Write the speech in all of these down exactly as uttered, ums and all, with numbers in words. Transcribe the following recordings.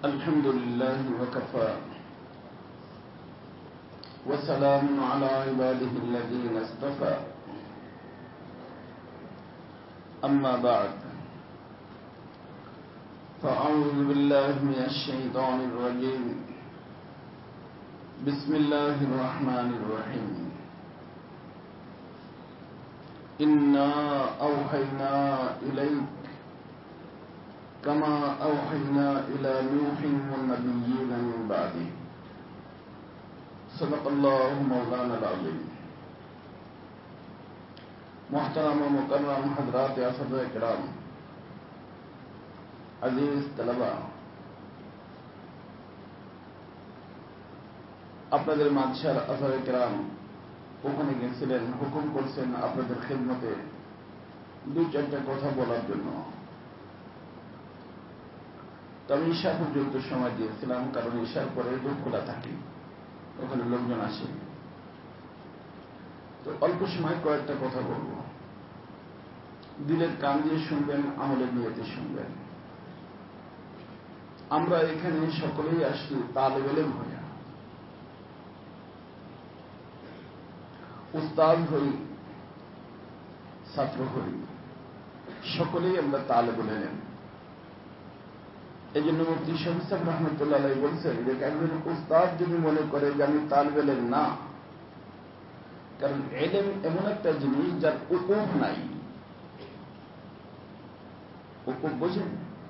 الحمد لله وكفى وسلام على عباده الذين اصطفى أما بعد فأعوذ بالله من الشيطان الرجيم بسم الله الرحمن الرحيم إنا أوحينا إليك كما أوحينا إلى نوح والنبيين من بعده صدق الله مولانا العظيم محترم و मुकर्रम हजरात असद किराम अजीज तलबा আপনাদের মাঝার আসর কিরাম ওখানে গেছিলেন হুকুম করছেন আপনাদের খিদমতে দুই চারটা কথা বলার জন্য তবে ঈশা পর্যন্ত সময় দিয়েছিলাম কারণ ঈশার পরে দোর খোলা থাকে ওখানে লোকজন আসে তো অল্প সময় কয়েকটা কথা বলবো দিলের কান দিয়ে শুনবেন আমলের নিয়তে শুনবেন আমরা এখানে সকলেই আসি তালেব ইলম হয়ে উস্তাদ হই ছাত্র হই সকলেই আমরা তালেব ইলম এই জন্য মুফতি শফি সাহেব রহমতুল্লাহ আলাইহি বলছেন যে একজন উস্তাদ যদি মনে করে যে আমি তালেব ইলম না, কারণ ইলম এমন একটা জিনিস যার উকুফ নাই। উকুফ বোঝেন?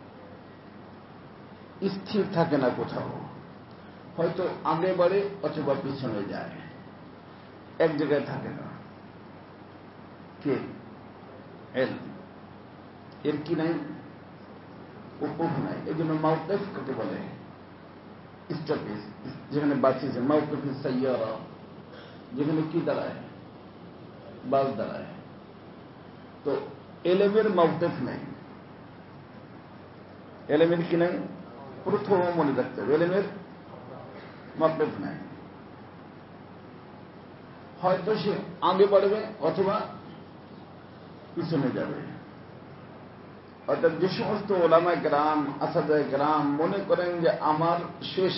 স্থির থাকে না কোথাও, হয়তো আগে বাড়ে অথবা পিছনে যায়, এক জায়গায় থাকে না। কে? ইলম। এর কি নাই? উকুফ নাই। এই জন্য মাওকিফ কাকে বলে? স্টপেজ, যেখানে বাঁচিয়েছে মাওকিফ সাইয়ারা, যেখানে কি দাঁড়ায়? বাস দাঁড়ায়। তো ইলমের মাওকিফ নাই। ইলমের কি নাই? প্রথম মনে রাখতে হবে ইলমের মাওকিফ নাই। হয়তো সে আগে বাড়বে অথবা পিছনে যাবে। অর্থাৎ যে সমস্ত ওলামায়ে কেরাম আসাদায়ে কেরাম মনে করেন যে আমার শেষ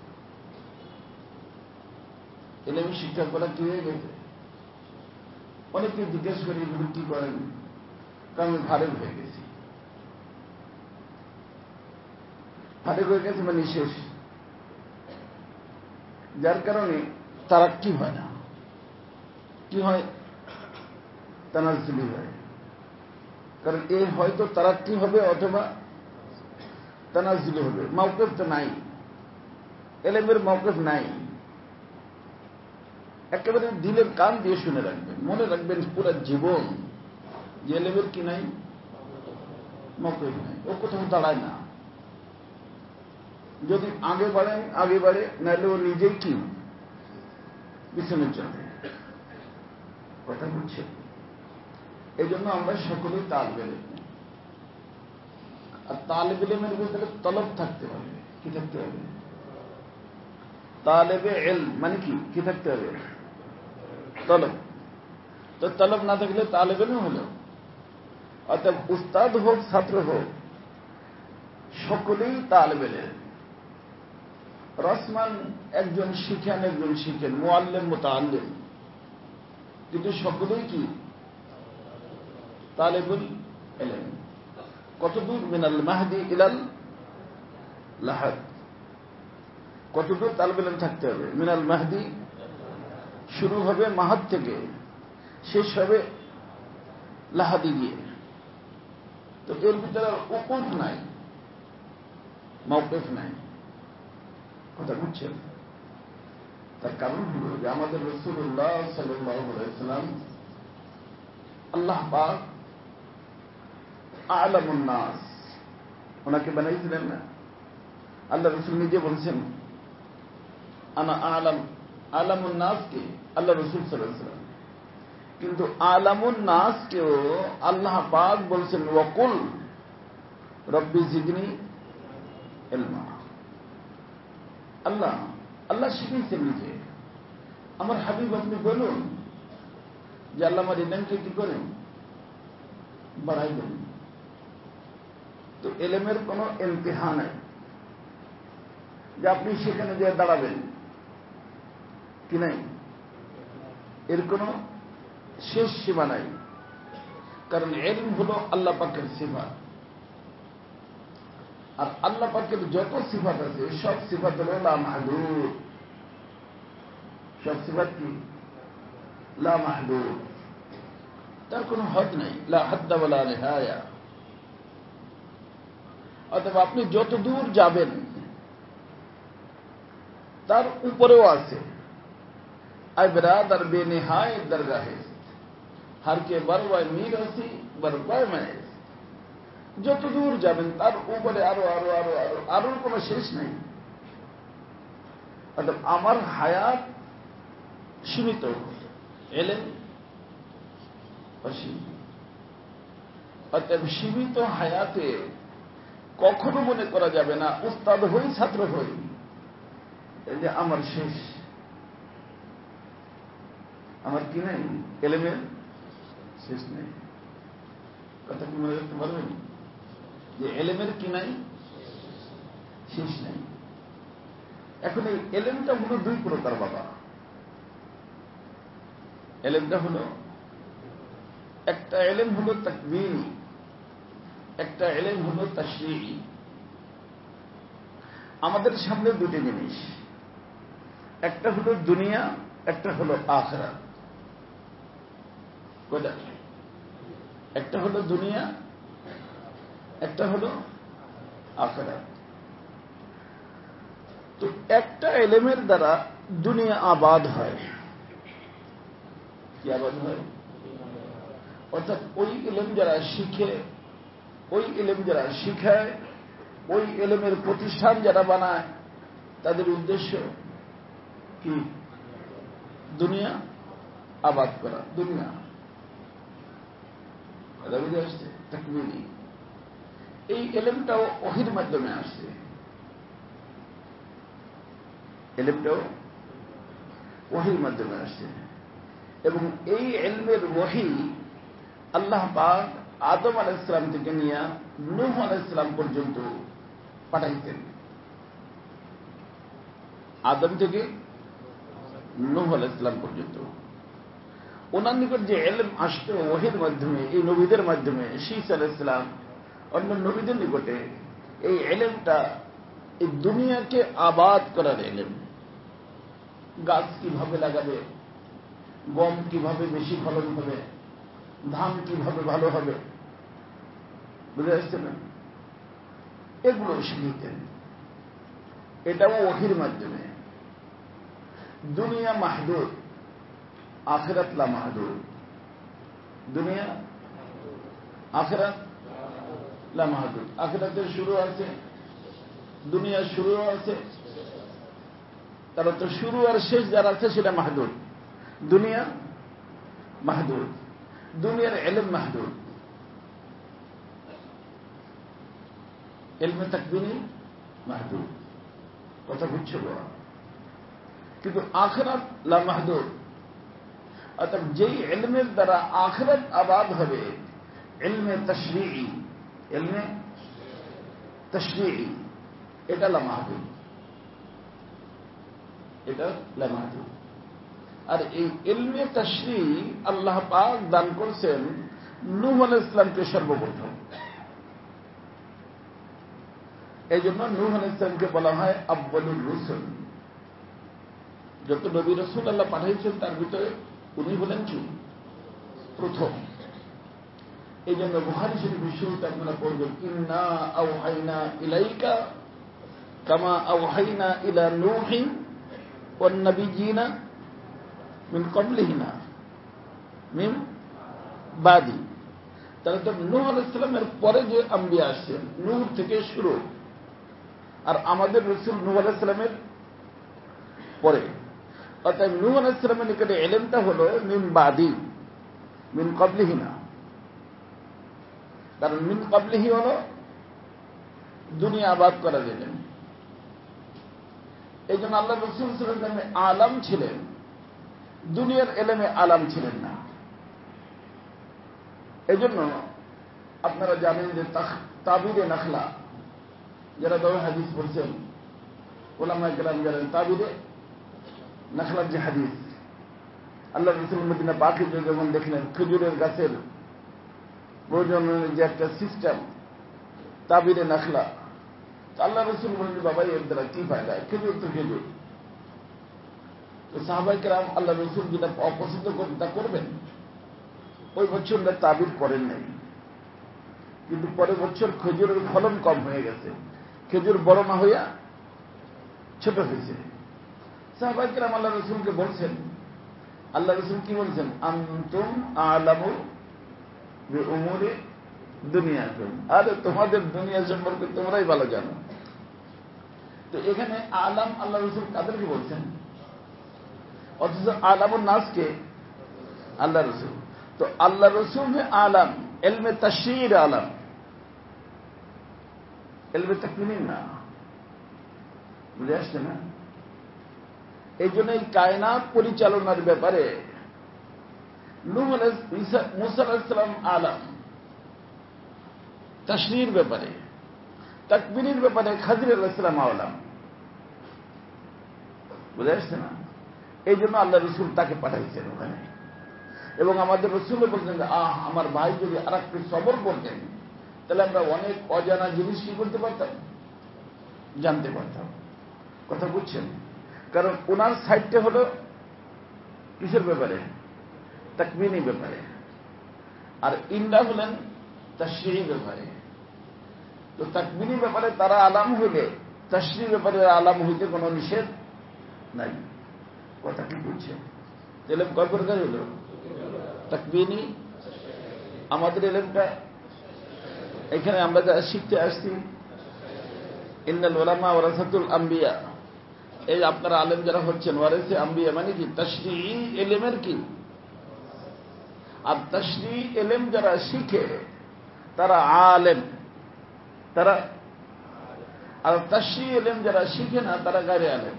ইলমি শিক্ষা করা কি হয়ে গেছে, অনেকে জিজ্ঞেস করে এগুলো কি করেন, কারণ ফারেক হয়ে গেছি। ফারেক হয়ে গেছে মানে শেষ, যার কারণে তারাক্কি হয় না। কি হয়? তানাজ্জুলি হয়। কারণ এ হয়তো তারাক্কি হবে অথবা তানাজ্জুলি হবে। মাওকিফ তো নাই, ইলমের মাওকিফ নাই। একেবারে দিলের কান দিয়ে শুনে রাখবেন, মনে রাখবেন পুরো জীবন যে ইলমের কি নাই? মাওকিফ নাই। ও কোথাও দাঁড়ায় না। যদি আগে বাড়েন আগে বাড়ে, নাহলে ও নিজেই কি পিছনে চলে। কথা বলছে। এই জন্য আমরা সকলেই তালেব ইলম। আর তালেব ইলমের ভিতরে তলব থাকতে হবে। কি থাকতে হবে? তালেবে ইলম মানে কি কি থাকতে হবে? তলব। তো তলব না থাকলে তালেব ইলম হলো। অর্থাৎ উস্তাদ হোক ছাত্র হোক সকলেই তালেব ইলম। রসমান একজন শিখেন একজন শিখেন, মুআল্লিম মুতাআল্লিম, কিন্তু সকলেই কি তালেবুল ইলম। কতদূর? মিনাল মাহদি ইলাল লাহাদ। কতদূর তালেব ইলম থাকতে হবে? মিনাল মাহদি, শুরু হবে মাহাদ থেকে, শেষ হবে লাহাদি দিয়ে। তো এর ভিতরে উকুফ নাই, মাওকিফ নাই। কথা বুঝছেন? তার কারণ হল যে আমাদের রাসূলুল্লাহ সাল্লাল্লাহু আলাইহি ওয়াসাল্লাম আল্লাহ পাক আ'লামুন নাস ওনাকে বানাইছিলেন না। আল্লাহ রাসূল নিজে বলছেন আনা আ'লাম। আ'লামুন নাস কে? আল্লাহ রাসূল সাল্লাল্লাহু আলাইহি ওয়াসাল্লাম। কিন্তু আ'লামুন নাস কেও আল্লাহ পাক বলছেন ওয়াকুল রব্বি জিদনি ইলমা। আল্লাহ আল্লাহ শিখিয়েছেন নিজে। আমার হাবিব আপনি বলুন যে আল্লাহ আমার ইলমকে কি করেন? বাড়াই দেন। তো ইলমের কোন ইমতিহান নাই। যে আপনি সেখানে যে দাঁড়াবেন কি নাই, এর কোনো শেষ সীমা নাই। কারণ ইলম হলো আল্লাহ পাকের সিফাত, আর আল্লাহ পাকের যত সিফাত আছে সব সিফাত হলো লা মাহদুদ। সব সিফাত কি? লা মাহদুদ, তার কোনো হদ নাই, লা হাদ্দা ওয়ালা নিহায়া। অথবা আপনি যত দূর যাবেন তার উপরেও আছে। আই বেরাদার বেনিহায় দরগাহে হার কে বরওয়ায় মীর হসি বরওয়ায় মায়, যত দূর যাবেন তার উপরে আরো আরো আরো আরো আরোর কোনো শেষ নেই। অর্থাৎ আমার হায়াত সীমিত, এলেন অসীমিত। অর্থাৎ সীমিত হায়াতে কখনো মনে করা যাবে না উস্তাদ হই ছাত্র হই এই যে আমার শেষ, আমার কি নেই, এলেমের শেষ নেই। কথা কি মনে রাখতে পারবেন যে এলেমের কি নাই, শেষ নেই। এখন এই এলেমটা হলো দুই প্রকার বাবা। এলেমটা হলো, একটা এলেম হলো তাকবীরি, একটা এলেম হলো তাশরীঈ। আমাদের সামনে দুটি জিনিস, একটা হলো দুনিয়া, একটা হলো আখিরাত। কোথায়? একটা হলো দুনিয়া, একটা হলো আখিরাত। তো একটা এলেমের দ্বারা দুনিয়া আবাদ হয়। কি আবাদ হয়? অর্থাৎ ওই এলেম যারা শিখে, ওই এলেম যারা শিখায়, ওই এলেমের প্রতিষ্ঠান যারা বানায়, তাদের উদ্দেশ্য কি? দুনিয়া আবাদ করা, দুনিয়া। এটা বুঝে আসছে? তাকবীরি। এই এলেমটাও ওহীর মাধ্যমে আসছে, এলেমটাও ওহীর মাধ্যমে আসছে। এবং এই ইলমের ওহী আল্লাহ পাক আদম আলাইহিস সালাম থেকে নিয়ে নূহ আলাইহিস সালাম পর্যন্ত পাঠাইতেন। আদম থেকে নূহ আলাইহিস সালাম পর্যন্ত ওনার নিকট যে ইলম আসতো ওহীর মাধ্যমে, এই নবীদের মাধ্যমে, শীস আলাইহিস সালাম অন্য নবীদের নিকটে, এই ইলমটা এই দুনিয়াকে আবাদ করার ইলম। গাছ কিভাবে লাগাবে, গম কিভাবে বেশি ফলন হবে, ধান কিভাবে ভালো হবে, বুঝে আসছে না? এগুলো শিখিতেন। এটাও ওহীর মাধ্যমে। দুনিয়া মাহদুদ, আখিরাত লা মাহদুদ। দুনিয়া, আখিরাত লা মাহদুদ। আখিরাতের শুরু আছে, দুনিয়ার শুরু আছে, তার তো শুরু আর শেষ যারা আছে সেটা মাহদুদ। দুনিয়া মাহদুদ, দুনিয়ার ইলম মাহদুদ। ইলমে তাকবীরি মাহদুদ। কথা বুঝছো বাবা? কিন্তু আখিরাত লা মাহদুদ। অর্থাৎ যেই ইলমের দ্বারা আখিরাত আবাদ হবে, ইলমে তাশরীঈ, ইলমে তাশরীঈ, এটা লা মাহদুদ, এটা লা মাহদুদ। আর এই ইলমে তাশরীঈ আল্লাহ পাক দান করেছেন নূহ আলাইহিস সালামকে সর্বপ্রথম। এই জন্য নূহ আলাইহিস সালামকে বলা হয় আউয়ালুর রুসুল। যত নবী রাসূল আল্লাহ পাঠিয়েছেন তার ভিতরে উনি হলেন কি? প্রথম। এই জন্য বুখারী শরীফের শুরুতে আপনারা পড়বেন, ইন্না আওহাইনা ইলাইকা কামা আওহাইনা ইলা নূহিন ওয়ান নাবিয়্যিনা মিন ক্বাবলিহিনা মিন বাদি। তাহলে তো নূহ আলাইহিস সালামের পরে যে আম্বিয়া আসছেন, নূহ থেকে শুরু। আর আমাদের রাসূল নূহ আলাইহিস সালামের পরে। অর্থাৎ নূহ আলাইহিস সালামের নিকটে ইলমটা হলো মিন বাদি, মিন ক্বাবলিহিনা। কারণ মিন ক্বাবলিহি হলো দুনিয়া আবাদ করা যেতেন। এই জন্য আল্লাহ রাসূল সাল্লাল্লাহু আলাইহি ওয়াসাল্লাম আলাম ছিলেন, দুনিয়ার এলেমে আলাম ছিলেন না। এই জন্য আপনারা জানেন যে তাবিরে নাখলা, যারা দর হাদিস পড়ছেন, ওলামায়ে কেরাম জানেন তাবিরে নাখলার যে হাদিস, আল্লাহ রাসূল মদিনা পাকে যখন দেখলেন খেজুরের গাছের প্রয়োজনের যে একটা সিস্টেম তাবিরে নাখলা, আল্লাহ রাসূল বললেন বাবা এর দ্বারা কি ফায়দা, খেজুর তো খেজুর। তো সাহাবায়ে কেরাম আল্লাহ রাসূল যেটা অপছন্দ করবেন তা করবেন, ওই বছর তাবির করেন নাই। কিন্তু পরের বছর খেজুরের ফলন কম হয়ে গেছে, খেজুর বড় না হইয়া ছোট হয়েছে। সাহাবায়ে কেরাম আল্লাহ রাসূলকে বলছেন, আল্লাহ রাসূল কি বলছেন, আনতুম আ'লামু বিউমুরি দুনিয়াকুম, আরে তোমাদের দুনিয়া সম্পর্কে তোমরাই ভালো জানো। তো এখানে আলাম আল্লাহ রাসূল কাদেরকে বলছেন, অথচ আলামুন নাসকে আল্লাহ রাসূল। তো আল্লাহ রাসূল হে আলাম, ইলমে তাশরীর আলাম, ইলমে তাকওয়িন না। বুঝে আসছে না? এই জন্য এই কায়নাত পরিচালনার ব্যাপারে নূহ আলাইহিস মুসা আলাইহিস সালাম আলাম, তাশরীর ব্যাপারে, তাকওয়িনের ব্যাপারে খাদির আলাইহিস সালাম আলাম। বুঝে আসছে না? এই জন্য আল্লাহ রাসূল তাকে পাঠাইছেন ওখানে। এবং আমাদের রাসূলও বলছেন যে আহ আমার ভাই যদি আর একটু সবর করতেন তাহলে আমরা অনেক অজানা জিনিস কি করতে পারতাম, জানতে পারতাম। কথা বুঝছেন? কারণ ওনার সাইডটা হলো কিসের ব্যাপারে, তাকওয়িনী ব্যাপারে, আর ইন্দ্রা হলেন তাশরীঈ ব্যাপারে। তো তাকওয়িনী ব্যাপারে তারা আলাম হইলে তাশরীঈ ব্যাপারে আলাম হইতে কোনো নিষেধ নাই। কথা কি বুঝছেন? এলেম কয় প্রকার হলো, তাকওয়িনী। আমাদের এলেমটা এখানে আমরা যা শিখতে আসছি, ইন্নাল উলামা ওয়ারাসাতুল আম্বিয়া, এই আপনারা আলেম যারা হচ্ছেন ওয়ারিসে আম্বিয়া মানে কি, তাশরীঈ ইলমের কি। আর তাশরীঈ ইলম যারা শিখে তারা আলেম, তারা। আর তাশরীঈ ইলম যারা শিখে না তারা গায়রে আলেম,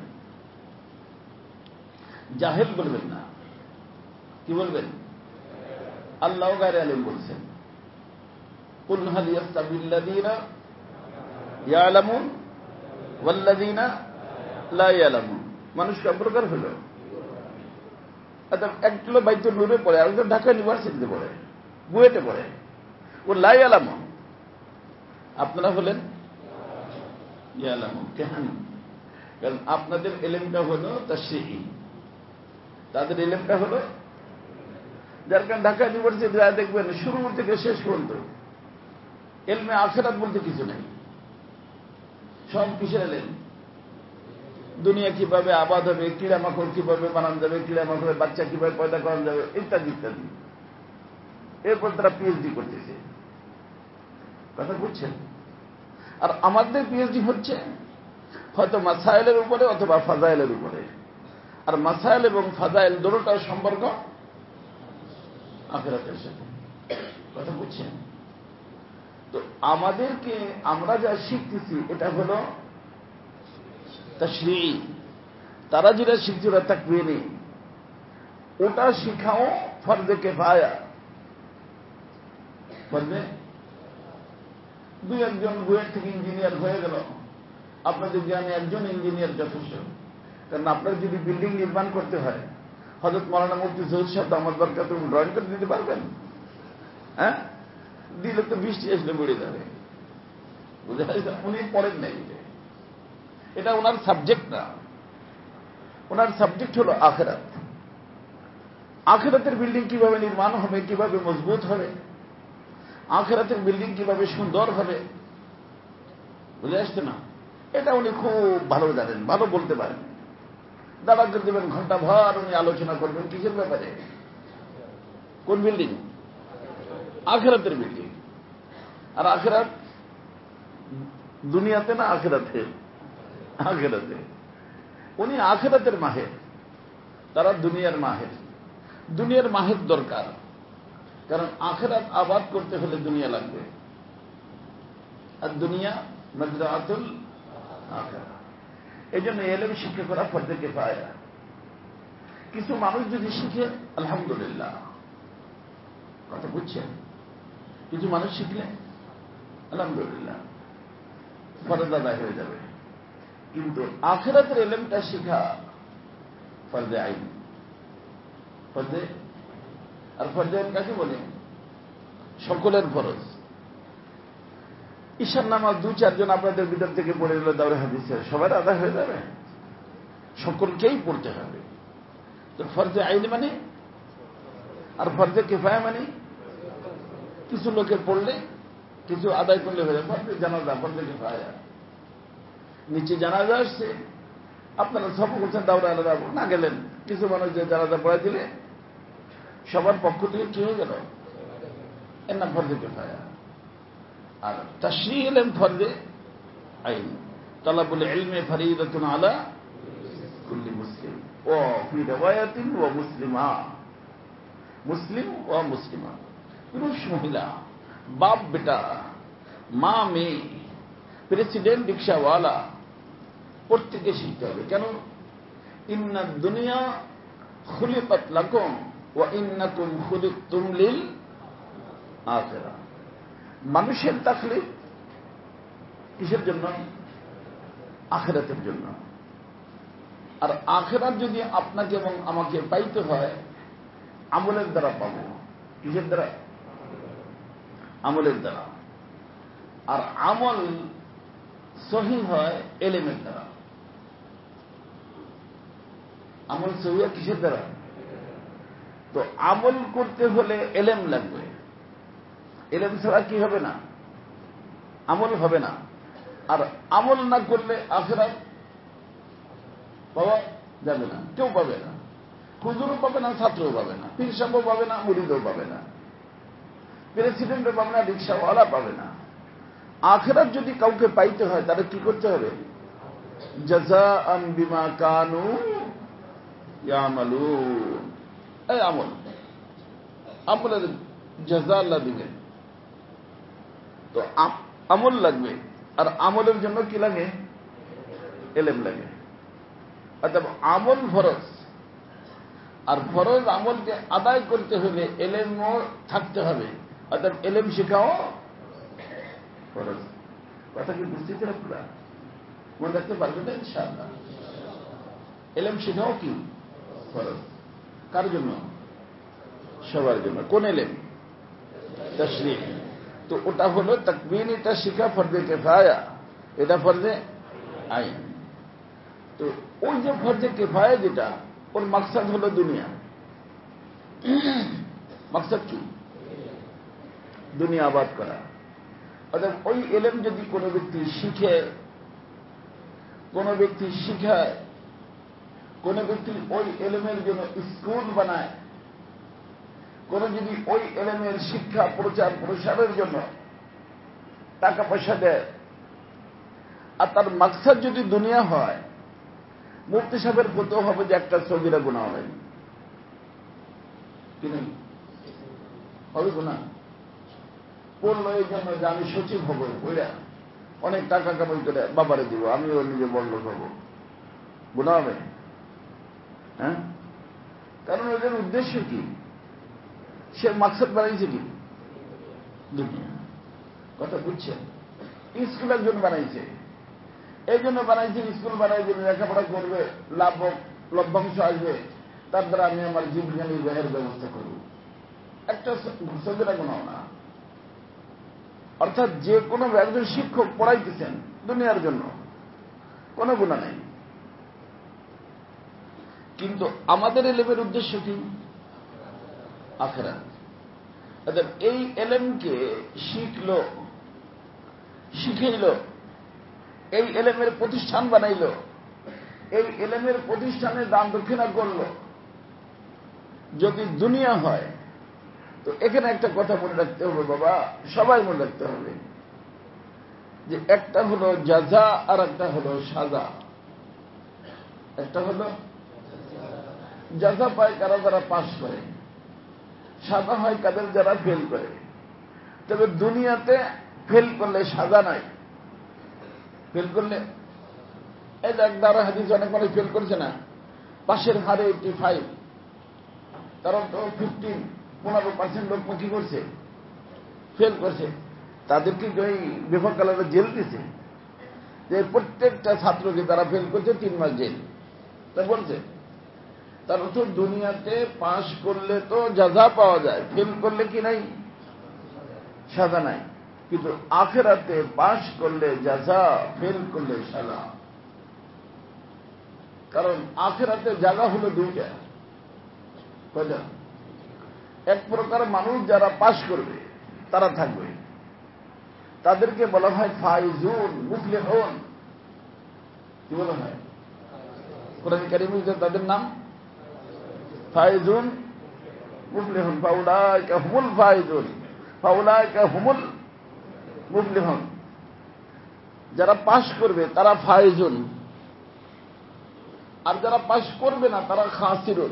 জাহেল বলবেন না। কি বলবেন? আল্লাহ গায়রে আলেম বলছেন, কুল হাল ইয়াস্তাবিল্লাযীনা ইয়ালামুন ওয়াল্লাযীনা লা ইয়ালামুন। মানুষ কয় প্রকার হলো? একগুলো বাইতুল নূরে পড়ে, আরেকজন ঢাকা ইউনিভার্সিটিতে পড়ে, বুয়েটে পড়ে, ও লা ইয়ালামুন। আপনারা হলেন ইয়ালামুন। কেন? কারণ আপনাদের ইলমটা হলো তাশরীঈ, তাদের ইলমটা হলো, যার কারণে ঢাকা ইউনিভার্সিটি যা দেখবেন শুরু থেকে শেষ পর্যন্ত ইলমে আখিরাত বলতে কিছু নেই। সব কিসের ইলম? দুনিয়া কিভাবে আবাদ হবে, কিড়া মাকড় কিভাবে বানানো যাবে, কিড়া মাকড়ের বাচ্চা কিভাবে পয়দা করানো যাবে, ইত্যাদি ইত্যাদি। এরপর তারা পিএইচডি করতেছে। কথা বুঝছেন? আর আমাদের পিএইচডি হচ্ছে হয়তো মাসাইলের উপরে অথবা ফাজাইলের উপরে। আর মাসাইল এবং ফাজাইল দুটোটার সম্পর্ক আখিরাতের সাথে। কথা বুঝছেন? তো আমাদেরকে আমরা যা শিখতেছি এটা হলো তাশরীঈ, তারা যেটা শিখছে ওরা তাকওয়িনী। ওটা শিখাও ফরজে কিফায়া। ফরজে দুই একজন বুয়েট থেকে ইঞ্জিনিয়ার হয়ে গেল, আপনাদের জ্ঞানে একজন ইঞ্জিনিয়ার যথেষ্ট। কারণ আপনার যদি বিল্ডিং নির্মাণ করতে হয়, হযরত মাওলানা মুফতি সৈয়দ সাহেব দামাত বরকাতুহু ড্রয়িং করে দিতে পারবেন? হ্যাঁ, দিলে তো বৃষ্টি আসলে পড়ে যাবে। বুঝতে পারছেন? উনি পড়েন নাই, এটা ওনার সাবজেক্ট না। ওনার সাবজেক্ট হলো আখিরাত। আখিরাতের বিল্ডিং কিভাবে নির্মাণ হবে, কিভাবে মজবুত হবে, আখিরাতের বিল্ডিং কিভাবে সুন্দর হবে, বুঝে আসছে না? এটা উনি খুব ভালো জানেন, ভালো বলতে পারেন। দাঁড়া করে দেবেন ঘন্টা ভর, উনি আলোচনা করবেন কিসের ব্যাপারে? কোন বিল্ডিং? আখিরাতের বিল্ডিং। আর আখিরাত দুনিয়াতে না আখিরাতে? আখিরাতে। উনি আখিরাতের মাহের, তারা দুনিয়ার মাহের। দুনিয়ার মাহের দরকার, কারণ আখিরাত আবাদ করতে হলে দুনিয়া লাগবে। আর দুনিয়া মাজরাতুল আখিরাহ। এই জন্য ইলম শিক্ষা করা ফরজে কিফায়া। কিছু মানুষ যদি শিখে আলহামদুলিল্লাহ। কথা বুঝছেন? কিছু মানুষ শিখলে আলহামদুলিল্লাহ ফরজ আদায় হয়ে যাবে। কিন্তু আখিরাতের ইলমটা শিখা ফরজে আইন। ফরজে আর ফরজে আইন কাকে বলে? সকলের ফরজ। ঈশার নামাজ দু চারজন আপনাদের ভিতর থেকে পড়ে গেল দাওরে হাদিসের, সবার আদায় হয়ে যাবে? সকলকেই পড়তে হবে। তো ফরজে আইন মানে, আর ফরজে কিফায়া মানে কিছু লোকের পড়লে কিছু আদায় করলে হয়ে যায়। ফরজে জানাজা, ফরজে কিফায়া। নিচে জানাজা আসছে, আপনারা সব করছেন দাওরা আলাদা না গেলেন, কিছু মানুষ যে জানাজা পড়াই দিলে সবার পক্ষ থেকে কি হয়ে গেল? এর নাম ফরজে কিফায়া। আর তাশরীহ ইলম ফরজে আইন। তালাবুল ইলমি ফরিদাতুন আলা কুল্লি মুসলিম ওয়া ফি রিওয়ায়াতিন ওয়া মুসলিমা, মুসলিম ওয়া মুসলিমা। পুরুষ মহিলা, বাপ বেটা, মা মেয়ে, প্রেসিডেন্ট রিক্সাওয়ালা, প্রত্যেকে শিখতে হবে। কেন? ইন্না দুনিয়া খুলিকাত লাকুম ওয়া ইন্নাকুম খুলিকতুম লিল আখিরাহ। মানুষের তাখলিক কিসের জন্য? আখিরাতের জন্য। আর আখিরাত যদি আপনাকে এবং আমাকে পাইতে হয় আমলের দ্বারা পাবো। কিসের দ্বারা? আমলের দ্বারা। আর আমল সহি হয় এলেমের দ্বারা। আমল সহি হয় কিসের দ্বারা? তো আমল করতে হলে এলেম লাগবে। এলেম ছাড়া কি হবে না? আমল হবে না। আর আমল না করলে আখিরাত পাওয়া যাবে না, কেউ পাবে না। হুজুরও পাবে না, ছাত্রও পাবে না, পীর সাহেবও পাবে না, মুরিদও পাবে না, প্রেসিডেন্টও পাবে না, রিক্সাওয়ালা পাবে না। আখিরাত যদি কাউকে পাইতে হয় তাহলে কি করতে হবে? জাযাআন বিমা কানু ইয়ামালুন। এই আমল, আমলের জাযা আল্লাহ দিবেন। তো আমল লাগবে। আর আমলের জন্য কি লাগে? এলেম লাগে। অর্থাৎ আমল ফরজ। আর ফরজ আমলকে আদায় করতে হলে এলেমও থাকতে হবে। অর্থাৎ এলেম শেখাও ফরজ। কথা কি বুঝতেছেন আপনারা? মনে রাখতে পারবেন না ইনশাআল্লাহ? এলেম শেখাও কি ফরজ। কার জন্য? সবার জন্য। কোন এলেম? তাশরীহ। তো ওটা হলো তাকবীর, এটা শিখা ফরজে কিফায়া, এটা ফরজে আইন। তো ওই যে ফরজে কিফায়া যেটা, ওর মাকসাদ হলো দুনিয়া। মাকসাদ কি? দুনিয়া আবাদ করা। অর্থাৎ ওই এলেম যদি কোনো ব্যক্তি শিখে, কোনো ব্যক্তি শিখায়, কোনো ব্যক্তি ওই এলেমের জন্য স্কুল বানায়, কোন যদি ওই এলেমের শিক্ষা প্রচার প্রসারের জন্য টাকা পয়সা দেয়, আর তার মাকসাদ যদি দুনিয়া হয়, মুফতি সাহেবের কত হবে যে একটা সগীরা গুনাহ হয় কি নেই? হবে গুনাহ পড়লো এই জন্য যে আমি সচিব হব, ওইরা অনেক টাকা কামাই করে বাবারে দিব, আমিও নিজে বড় লোক হব, গুনাহ হবে? হ্যাঁ, কারণ ওদের উদ্দেশ্য কি? সে মাকসাদ বানাইছে কি? দুনিয়া। কথা বুঝছেন? স্কুল একজন বানাইছে, এই জন্য বানাইছে, স্কুল বানাইছে লেখাপড়া করবে, লাভ লভ্যাংশ আসবে, তার দ্বারা আমি আমার জীবন নির্বাহের ব্যবস্থা করব। একটা সগীরা গুনাহ না। অর্থাৎ যে কোনো একজন শিক্ষক পড়াইতেছেন দুনিয়ার জন্য, কোনো গুনাহ নেই। কিন্তু আমাদের এলেমের উদ্দেশ্য কি? আখিরাত। অর্থাৎ এই এলেমকে শিখল, শিখাইল, এই এলেমের প্রতিষ্ঠান বানাইল, এই এলেমের প্রতিষ্ঠানে দান দক্ষিণা করল, যদি দুনিয়া হয় তো এখানে একটা কথা মনে রাখতে হবে বাবা, সবাই মনে রাখতে হবে যে একটা হলো জাযা আর একটা হলো সাজা। একটা হলো জাযা পায় কারা যারা পাস করে, সাজা হয় কাদের যারা ফেল করে। তবে দুনিয়াতে ফেল করলে সাজা নাই। ফেল করলে এই দেখ দারা হাদিস অনেক মানুষ ফেল করছে না, পাশের হারে এইটি ফাইভ, কারণ তো ফিফটিন পনেরো পার্সেন্ট লোক কি করছে? ফেল করছে। তাদেরকে ওই বিভাগ কালারে জেল দিছে। যে প্রত্যেকটা ছাত্রকে তারা ফেল করছে তিন মাস জেল, তাই বলছে। তার অর্থ দুনিয়াতে পাশ করলে তো জাযা পাওয়া যায়, ফেল করলে কি নাই, সাজা নাই। কিন্তু আখিরাতে পাশ করলে জাযা, ফেল করলে সাজা। কারণ আখিরাতে জায়গা হলো দুইটা। কয়টা? এক প্রকার মানুষ যারা পাশ করবে তারা থাকবে, তাদেরকে বলা হয় ফাইজুন, মুফলিহুন। কি বলা হয়? কোরআন কারীমে তাদের নাম ফাইজুন, মুফলিহুন। ফাউলাইকা হুমুল ফাইজুন, ফাউলাইকা হুমুল মুফলিহুন। যারা পাশ করবে তারা ফাইজুন, আর যারা পাশ করবে না তারা খাসিরুন।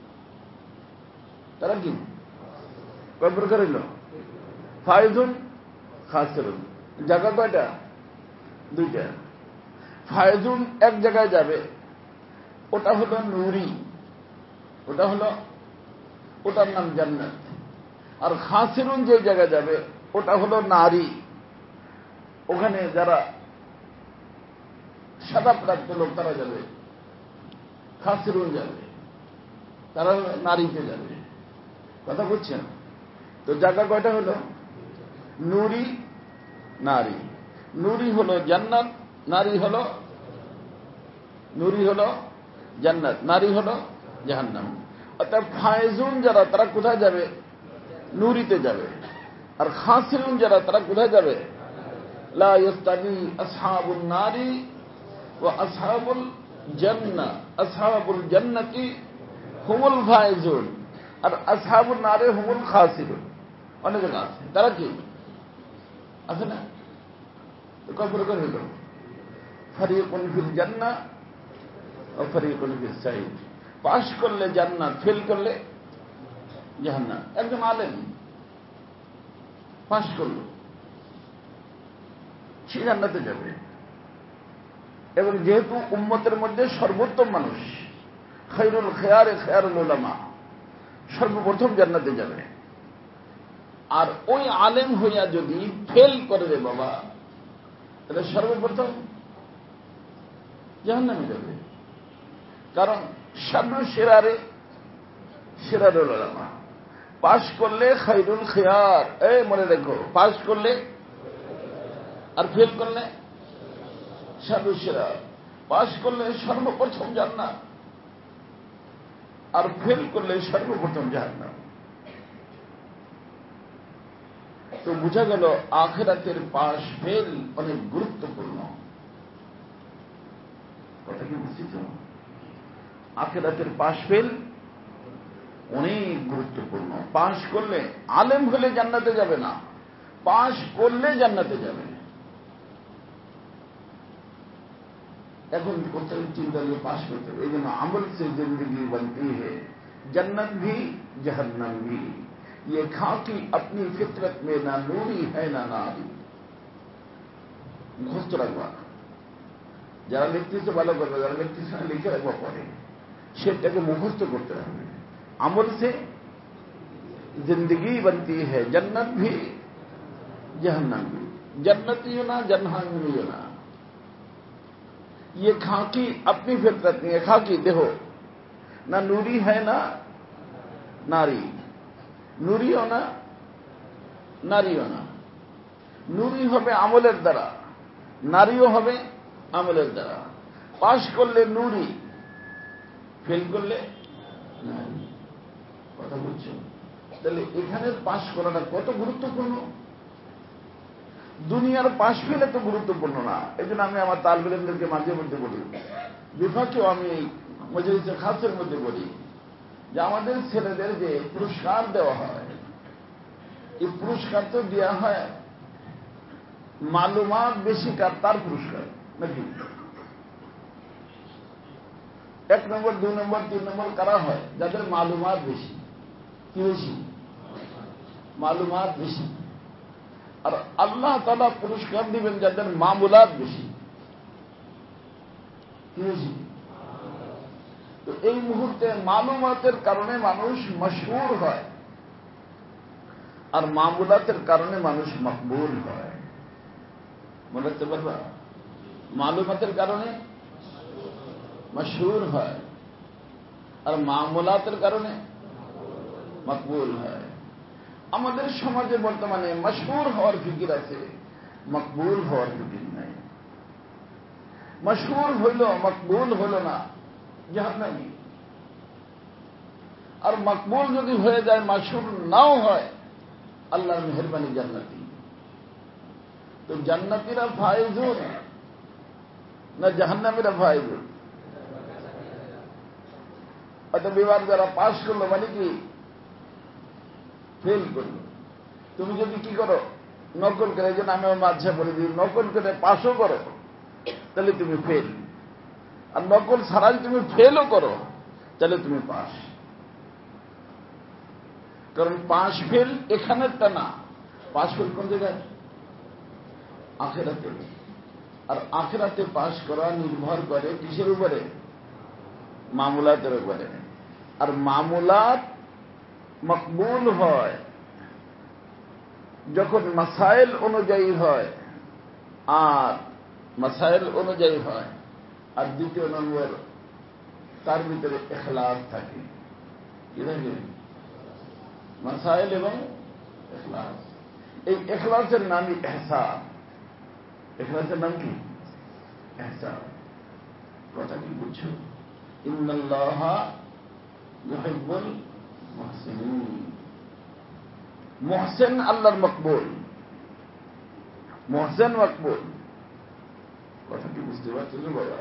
তারা কি কয় প্রকার হইল? ফাইজুন, খাসিরুন। জায়গা কয়টা? দুইটা। ফাইজুন এক জায়গায় যাবে, ওটা হলো নূরি, ওটা হলো ওটার নাম জান্নাত। আর খাসিরুন যে জায়গায় যাবে ওটা হলো নারী, ওখানে যারা সাদা প্রাপ্ত লোক তারা যাবে, খাসিরুন যাবে, তারা নারীতে যাবে। কথা বুঝছেন? তো জায়গা কয়টা হলো? নূরি, নারী। নূরি হলো জান্নাত, নারী হলো নূরি হলো জান্নাত, নারী হলো জাহান্নাম। অর্থাৎ ফায়জুন যারা তারা কোথায় যাবে? নূরিতে যাবে। আর খাসিরুন যারা তারা কোথায় যাবে? লা ইস্তাবি আসহাবুন নারি ওয়া আসহাবুল জান্নাহ, আসহাবুল জান্নাতি হুমুল ফায়জুন, আর আসহাবুন নারে হুমুল খাসিরুন। অনেক জায়গা আছে, তারা কি আছে না? তো কয় প্রকার হইল? ফারিকুন ফিল জান্নাহ ও ফারিকুন ফিস সাঈদ। পাশ করলে জান্নাত, ফেল করলে জাহান্নাম। একজন আলেম পাশ করল, সে জান্নাতে যাবে। এবং যেহেতু উম্মতের মধ্যে সর্বোত্তম মানুষ, খায়রুল খেয়ারে খেয়ারুল উলামা, সর্বপ্রথম জান্নাতে যাবে। আর ওই আলেম হইয়া যদি ফেল করে রে বাবা, তাহলে সর্বপ্রথম জাহান্নামে যাবে। কারণ শাররুল শিরারে শিরারুল উলামা। পাশ করলে খায়রুল খেয়ার, এই মনে রেখো, পাশ করলে আর ফেল করলে শাররুল শিরার। পাশ করলে সর্বপ্রথম জান্নাত, আর ফেল করলে সর্বপ্রথম জাহান্নাম। তো বোঝা গেল আখিরাতের পাশ ফেল অনেক গুরুত্বপূর্ণ। কথা কি বুঝছিস? আখিরাতের পাশ ফেল অনেক গুরুত্বপূর্ণ। পাশ করলে, আলেম হলে জান্নাতে যাবে না, পাশ করলে জান্নাতে যাবে। এখন কোথায় চিন্তা নিয়ে পাশ করতে হবে। এই জন্য আমল সে জিন্দগি বনতি है, जन्नत भी जहन्नम भी, ये खाकी अपनी फितरत में ना नूरी है ना नारी। মুখস্থ রাখবা, যারা লিখতেছে ভালো করবে, যারা লিখতেছে না লিখে রাখবা পরে, সেটাকে মুখস্থ করতে হবে। আমল সে जिंदगी बनती है, जन्नत भी जहन्नम भी, जन्नती हो ना जन्नती हो ना। ये खाकी अपनी फितरत नहीं है, खाकी देखो ना नूरी है ना नारी, नूरी हो ना नारी हो ना। नूरी হবে আমলের দ্বারা, নারীও হবে আমলের দ্বারা। পাশ করলে নূরি, ফেল করলে নারী। কথা বুঝছো? তাহলে এখানে পাশ করাটা কত গুরুত্বপূর্ণ। দুনিয়ার পাশ ফেলে তো গুরুত্বপূর্ণ না। এই জন্য আমি আমার তালিবে ইলমদেরকে মাঝে মধ্যে বলি, বিভাগেও আমি মজলিসে খাসের মধ্যে বলি, যে আমাদের ছেলেদের যে পুরস্কার দেওয়া হয়, এই পুরস্কার তো দেওয়া হয় মালুমাত বেশি কার তার পুরস্কার নাকি? এক নম্বর, দুই নম্বর, তিন নম্বর কারা হয়? যাদের মালুমাত বেশি। কি বেশি? মালুমাত বেশি। আর আল্লাহ তাআলা পুরস্কার দিবেন যাদের মামুলাত বেশি। কি বেশি? তো এই মুহূর্তে মালুমাতের কারণে মানুষ মশহুর হয়, আর মামুলাতের কারণে মানুষ মকবুল হয়। মনে রাখতে পারবা? মালুমাতের কারণে মশহুর হয়, আর মামুলাতের কারণে মকবুল হয়। আমাদের সমাজে বর্তমানে মশহুর হওয়ার ফিকির আছে, মকবুল হওয়ার ফিকির নাই। মশহুর হইল, মকবুল হইল না, জাহান্নামী। আর মকবুল যদি হয়ে যায়, মশহুর নাও হয়, আল্লাহর মেহেরবানি জান্নাতি। তো জান্নাতীরা ফায়েজুন না জাহান্নামীরা ফায়েজুন? অর্থাৎ বিবার যারা পাশ করলো মানে কি ফেল করলো। তুমি যদি কি করো, নকল করে, এই জন্য আমি আমার মাঝে বলে দিই, নকল করে পাশও করো তাহলে তুমি ফেল, আর নকল ছাড়াই তুমি ফেলও করো তাহলে তুমি পাস। কারণ পাস ফেল এখানেরটা না, পাস ফেল কোন জায়গায়? আখেরাতে। আর আখেরাতে পাস করা নির্ভর করে কিসের উপরে? মামুলাতের উপরে। আর মামুলাত মকবুল হয় যখন মাসাইল অনুযায়ী হয়, আর মাসাইল অনুযায়ী হয়। আর দ্বিতীয় নম্বর, তার ভিতরে ইখলাস থাকে। কি থাকে? মাসাইল এবং ইখলাস। এই ইখলাসের নামই ইহসান। ইখলাসের নাম কি? ইহসান। কথা কি বুঝছো? ইন্নাল্লাহা ইউহিব্বুল মুহসিনিন। মুহসিন আল্লাহর মকবুল, মুহসিন মকবুল। কথা কি বুঝতে পারছো বাবা?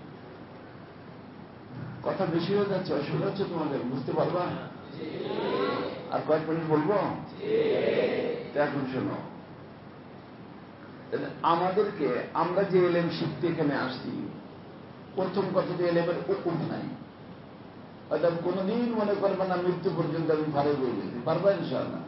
কথা বেশি হয়ে যাচ্ছে, অসুবিধা হচ্ছে তোমাদের, বুঝতে পারবা? আর কয়েক মিনিট বলবো? এখন শোনো, আমাদেরকে, আমরা যে এলেম শিখতে এখানে আসছি, প্রথম কথা যে এলেমের উকুম নাই। অর্থাৎ কোনদিন মনে করবে না মৃত্যু পর্যন্ত আমি ভালো বই যেতে পারবো, ইনশাআল্লাহ।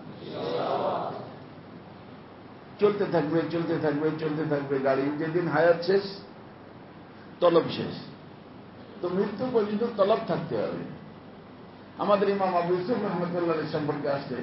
চলতে থাকবে চলতে থাকবে চলতে থাকবে গাড়ি, যেদিন হায়াত শেষ তলব শেষ। তো মৃত্যু পর্যন্ত তলব থাকতে হবে। আমাদের ইমাম আবু ইউসুফ রহমতুল্লাহ সম্পর্কে আসছে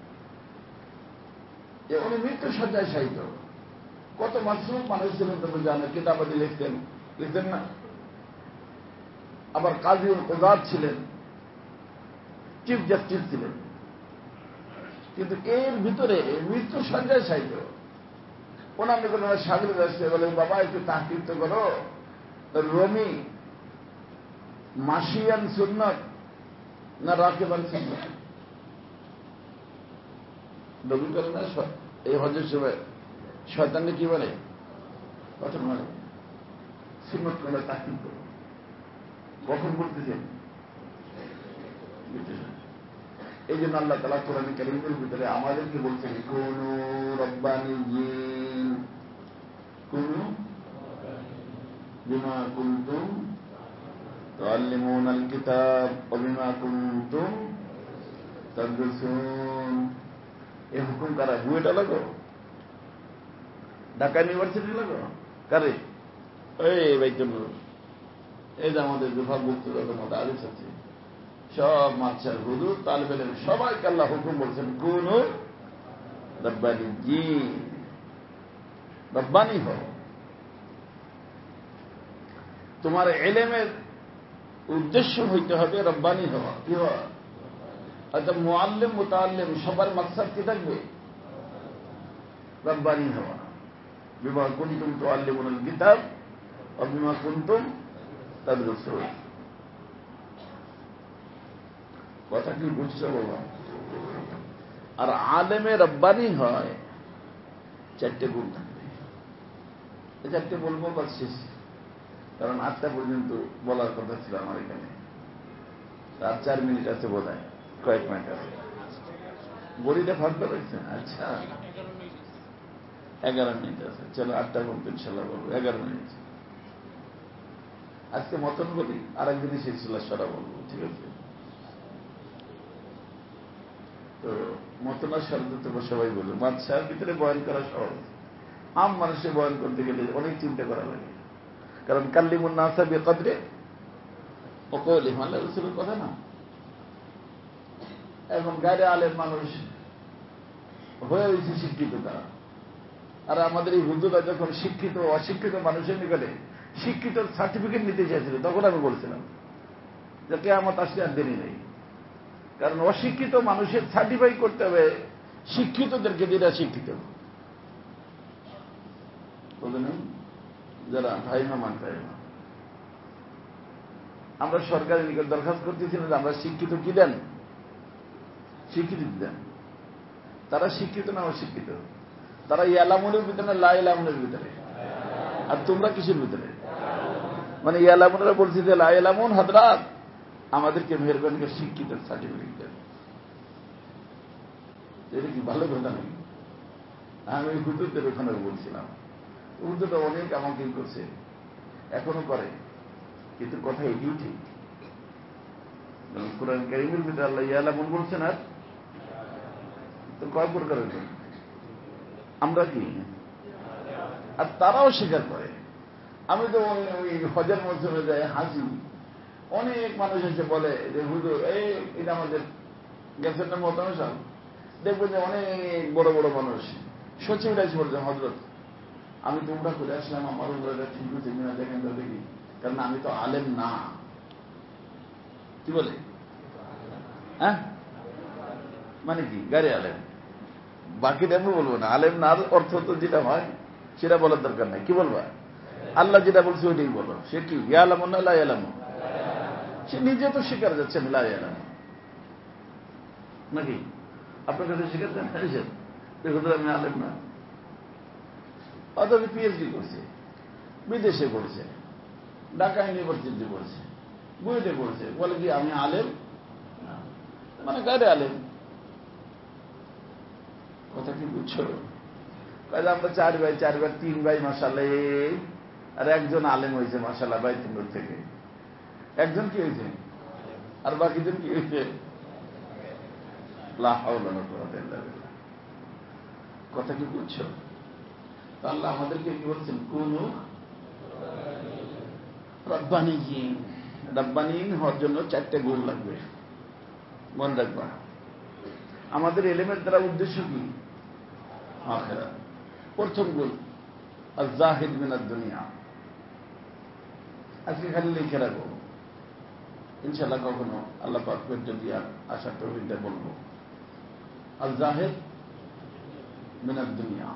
যে উনি মৃত্যু সজ্জায় শায়িত। কত মাসরুম মানুষ ছিলেন তুমি জানো, কিতাবাদি লিখতেন, লিখতেন না? আবার কাজীউল কুযাত ছিলেন, চিফ জাস্টিস ছিলেন। কিন্তু এর ভিতরে মৃত্যু সজ্জায় শায়িত। ওনার নিকট ওনার সাগরিদ আসছে, বলে বাবা একটু তাহকিক তো করো, রমি মাসিয়ান সুন্নত না রাকিবান সুন্নত? রবি করে না এই হজের সময় শয়তানকে কি বলে? কথা বলে সুন্নত করে তাহকিক করো। কখন বলতেছেন? এই জন্য আল্লাহ তাআলা কোরআন কারীমের ভিতরে আমাদেরকে বলছেন, কুনু রব্বানিয়্যিন, কুনু বিমা কুনতুম তুআল্লিমুনাল কিতাব ওয়া বিমা কুনতুম তাদরুসুন। এই হুকুম কারা? বুয়েটা লাগো, ঢাকা ইউনিভার্সিটি লাগো, কারে? এই বাইতুল, এই যে আমাদের বিভাগভুক্ত যত মাদারিস আছে সব মাদ্রাসার হুজুর তালিবে ইলম সবাইকে আল্লাহ হুকুম বলছেন, কুনু রব্বানিয়্যিন, রব্বানি হও। তোমার ইলমের উদ্দেশ্য হইতে হবে রব্বানি হওয়া। কি হওয়া? অর্থাৎ মুআল্লিম মুতাআল্লিম সবার মাকসাদ কি থাকবে? রব্বানি হওয়া। বিমা কুনতুম তুআল্লিমুনাল কিতাব ওয়া বিমা কুনতুম তাদরুসুন। কথা কি বুঝছো বাবা? আর আলেমে রব্বানি হয় চারটে গুণ থাকবে। এই চারটে বলবো বা শেষ, কারণ আটটা পর্যন্ত বলার কথা ছিল আমার এখানে। আর চার মিনিট আছে বোধ হয়, কয়েক মিনিট আছে। বড়িটা ফাঁকতে পারছে? আচ্ছা, এগারো মিনিট আছে। চলো আটটা বলতে ইনশাল্লাহ বলবো, এগারো মিনিট। আজকে মতন বলি, আর একদিনই শেষ ছিল সেটা বলবো, ঠিক আছে? তো মতনার শব্দ তো সবাই বলবে, বাদশার ভিতরে বয়ান করা সহজ, আম মানুষে বয়ান করতে গেলে অনেক চিন্তা করা লাগে। কারণ কাল্লিমুন নাসা বিকদরে ওয়াকওলিহিম, আল্লাহ রাসূলের কথা না। এখন গায়রে আলেম মানুষ হয়ে হয়েছে শিক্ষিত, তারা আর আমাদের এই হুজুরা যখন শিক্ষিত অশিক্ষিত মানুষের নিকটে শিক্ষিত সার্টিফিকেট নিতে চাইছিল, তখন আমি বলছিলাম যে কিয়ামত আসলে আর দেরি নেই। কারণ অশিক্ষিত মানুষের সার্টিফাই করতে হবে শিক্ষিতদেরকে, যেটা শিক্ষিত বুঝলেন যারা ভাই মা মানতে হয় না। আমরা সরকারের নিকট দরখাস্ত করতেছিলাম যে আমরা শিক্ষিত কি দেন, শিক্ষিত দেন। তারা শিক্ষিত না অশিক্ষিত? তারা ইয়ালামুনের ভিতরে না লা ইয়ালামুনের ভিতরে? আর তোমরা কিসের ভিতরে? মানে ইয়ালামুনরা বলছি যে লা ইয়ালামুন হযরত আমাদেরকে মেহেরবানি করে শিক্ষিত সার্টিফিকেট দেন। এটা কি ভালো কথা নাকি? আমি হুজুরদের ওখানে বলছিলাম, হুজুরটা অনেক আমাকে করছে, এখনো করে, কিন্তু কথা এটিও ঠিক। কোরআন কারীমের ভিতরে আল্লাহ ইয়ালামুন বলছেন, আর তো কয় প্রকারের, আমরা কি, আর তারাও স্বীকার করে। আমি তো ওই হজের মৌসুমে যাই, হাসি, অনেক মানুষ এসে বলে যে হুজুর এই এটা আমাদের গেছেন না মহতারাম সাহেব, দেখবেন যে অনেক বড় বড় মানুষ সচিবরা এসে বলছে হজরত আমি তোমরা করে আসলাম, আমার উমরাটা ঠিক হচ্ছে কিনা দেখেন তো দেখি, কারণ আমি তো আলেম না। কি বলে? হ্যাঁ, মানে কি গাড়ি আলেম, বাকিটা আমি বলবো না। আলেম না অর্থ তো যেটা হয় সেটা বলার দরকার নাই। কি বলবা? আল্লাহ যেটা বলছে ওইটাই বলো। সে কি ইয়ালামুন না লা ইয়ালামুন? সে নিজে তো স্বীকার যাচ্ছে লা ইয়ালামুন, নাকি আপনার কাছে স্বীকার দেন আমি আলেম না, অথচ পিএইচডি করছে, বিদেশে করছে, ঢাকা ইউনিভার্সিটি করছে, বুয়েটে করছে, বলে কি আমি আলেম, মানে গায়ে আলেম। কথা কি বুঝছো? কাজে আমরা চার ভাই, চার ভাই তিন ভাই মাশাআল্লাহ, আর একজন আলেম হয়েছে মাশাআল্লাহ বাইতুল্লাহ থেকে, একজন কি হয়েছে, আর বাকিজন কি হয়েছে? লা হাওলা ওয়ালা কুওয়াতা ইল্লা বিল্লাহ। কথা কি বুঝছো? তো আল্লাহ আমাদেরকে কি বলছেন, কুনু রাব্বানিয়িন। রাব্বানিয়িন হওয়ার জন্য চারটে গুণ লাগবে, মনে রাখবা। আমাদের এলেমের দ্বারা উদ্দেশ্য কি? আখিরাত। প্রথম গুণ আয-যাহিদ মিনাদ দুনিয়া। আজকে খালি লিখে রাখো, ইনশাআল্লাহ কখনো আল্লাহ পাক যদি আশা তৌফিকটা বলবো। আয-যাহিদ মিনাদ দুনিয়া,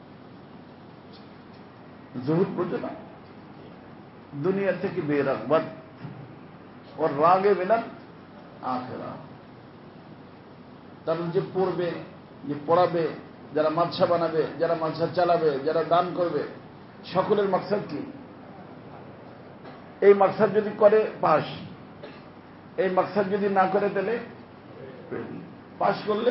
জুহুদ বুঝো না, দুনিয়া থেকে বেরাগবত, ওর রাগে মিনাল আখিরাত। তার যে পড়বে, যে পড়াবে, যারা মাদ্রাসা বানাবে, যারা মাদ্রাসা চালাবে, যারা দান করবে, সকলের মাকসাদ কি? এই মাকসাদ যদি করে পাস, এই মাকসাদ যদি না করে তাহলে পাস করলে